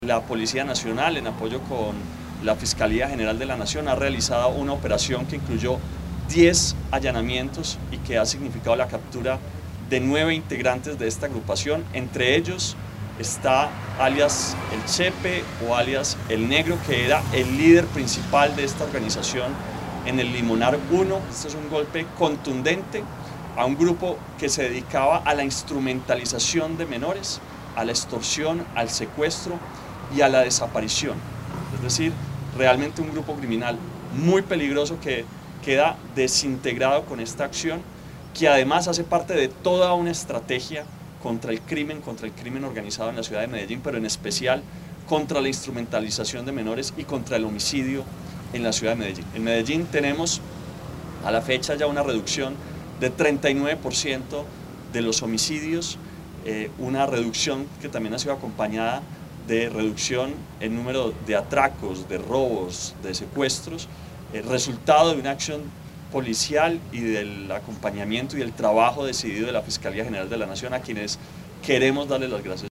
La Policía Nacional, en apoyo con la Fiscalía General de la Nación, ha realizado una operación que incluyó 10 allanamientos y que ha significado la captura de 9 integrantes de esta agrupación. Entre ellos está alias El Chepe o alias El Negro, que era el líder principal de esta organización en el Limonar 1. Este es un golpe contundente a un grupo que se dedicaba a la instrumentalización de menores, a la extorsión, al secuestro y a la desaparición. Es decir, realmente un grupo criminal muy peligroso que queda desintegrado con esta acción, que además hace parte de toda una estrategia contra el crimen organizado en la ciudad de Medellín, pero en especial contra la instrumentalización de menores y contra el homicidio en la ciudad de Medellín. En Medellín tenemos a la fecha ya una reducción de 39% de los homicidios, una reducción que también ha sido acompañada de reducción en número de atracos, de robos, de secuestros, resultado de una acción policial y del acompañamiento y el trabajo decidido de la Fiscalía General de la Nación, a quienes queremos darle las gracias.